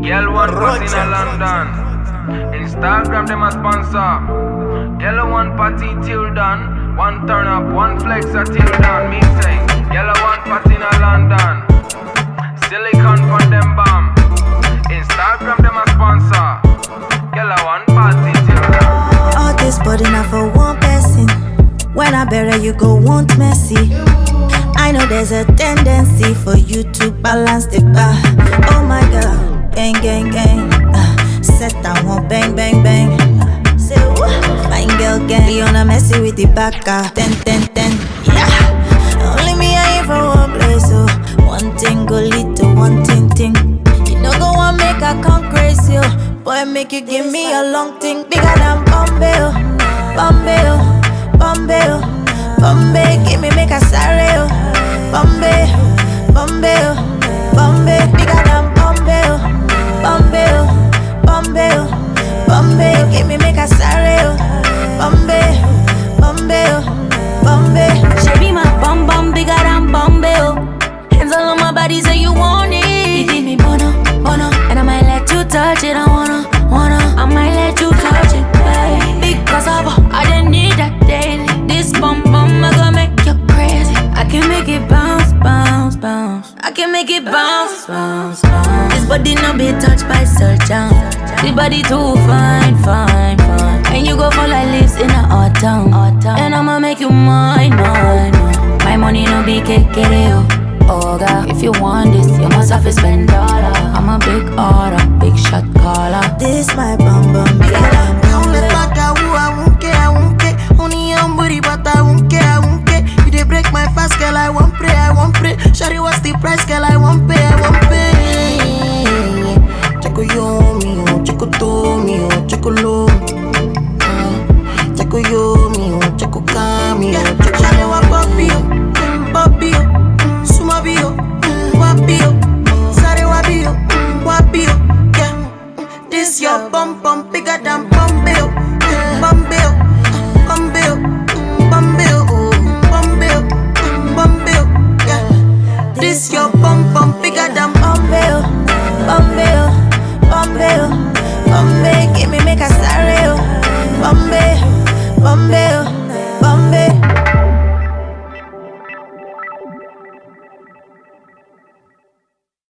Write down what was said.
Girl one party in London. Instagram them a sponsor. Girl one party till done. One turn up, one flex till done. Me say, girl one party in London. Silicon from them bomb. Instagram them a sponsor. Girl one party till done. All this body not for one person. When I bury you go want messy. I know there's a tendency for you to balance the bar. Oh my God, gang, gang, gang. Set that one, bang, bang, bang. Say what? Fine girl, gang. Be on a messy with the backer. 10, 10, 10. Yeah. Only me I here for one place, so one thing go lead to one thing. You know go on make I come crazy, oh. Boy make you give me a long thing. Bigger than Bombay, oh. Bombay, oh. Bombay, oh. Bombay, give me make a sorry, oh. Bombay, Bombay, oh. Bombay, bigger than Bombay, oh. Bombay, oh. Bombay, oh. Bombay, give me make a sorry, oh. Bombay, Bombay, oh. Bombay. She be my bum bum bigger than Bombay, oh. Hands all on my body, say you want it. You give me bono, bono, and I might let you touch it. I wanna, I might let you touch it, babe. Because I didn't need that daily. This bum bum, I gonna make you crazy. I can make it bounce, bounce, bounce. I can make it bounce, bounce, bounce. This body not be touched by surgeon. This body too fine, fine, fine. And you go for like leaves in the autumn. And I'ma make you mine, mine, mine. My money no be kekere, oh God, if you want this, you must have to spend dollar. I'm a big order, big shot caller. This my bomb.